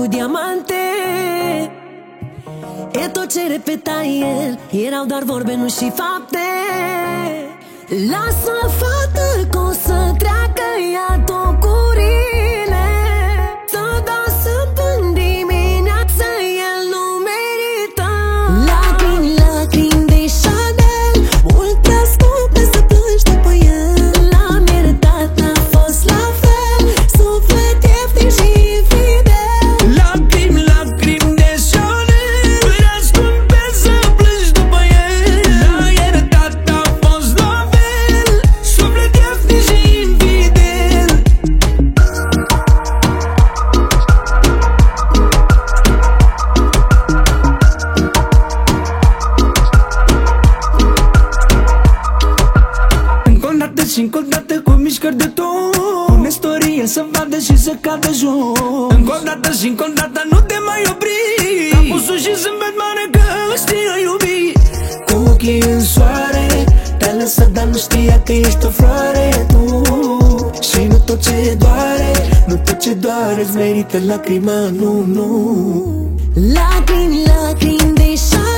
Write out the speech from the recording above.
diamante. E tot ce repeta el erau doar vorbe, nu și fapte. Lasă fată că o să treacă ea tocurile, să dansă până dimineață, el nu merită. Lacrimi, lacrimi de Chanel, mult prea scumpe să plângi după el. L-am iertat, n-a fost la fel, suflet ieftin și infidel. Lacrimi, lacrimi de Chanel, prea scumpe să plângi după el. L-am iertat, n-a fost la fel, suflet ieftin și infidel. Încă o dată și încă o dată cu mișcări de ton, pune storie să vadă și să cadă jos. Încă o dată și încă o dată, nu te mai opri, apusul și zâmbet mare că știi a iubi. Cu ochii în soare te-a lăsat, dar nu știa că ești o floare tu. Și nu tot ce doare, nu tot ce doare îți merită lacrima, nu, nu. Lacrimi, lacrimi de Chanel,